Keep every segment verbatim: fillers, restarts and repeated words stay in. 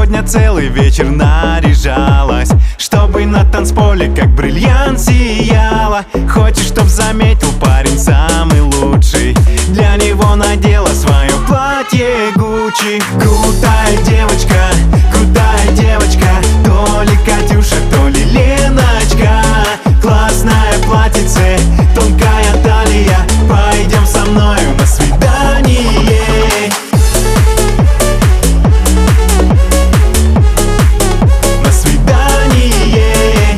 сегодня целый вечер наряжалась, чтобы на танцполе как бриллиант сияла. Хочешь, чтоб заметил парень самый лучший, для него надела свое платье Гуччи. Крутая девочка, крутая девочка, то ли Катюша, то ли Леночка. Классное платьице, тонкая талия, пойдем со мною на свидание. На свидание.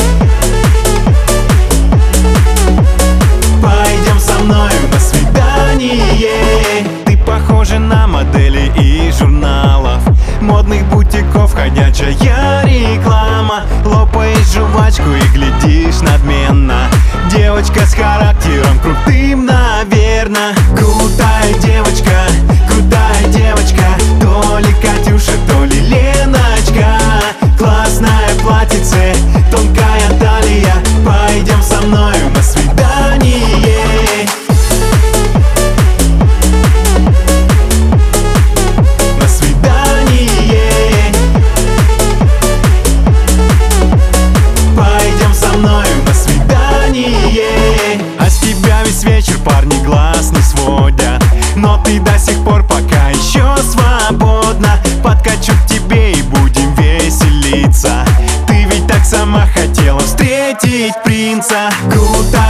Пойдем со мною на свидание. Ты похожа на модели из журналов, модных бутиков, ходячая реклама. Лопаешь жвачку и глядишь надменно, девочка с характером крутым, наверно. Крутая девочка, крутая девочка, то ли Катюша, то ли Леночка. Классное платьице, тонкая талия, пойдем со мною на свидание. На свидание. Пойдем со мною на свидание. А с тебя весь вечер парни глаз не сводят, но ты до сих пор пока еще свободна. Подкачу к тебе и будем веселиться, ты ведь так сама хотела встретить принца. Круто.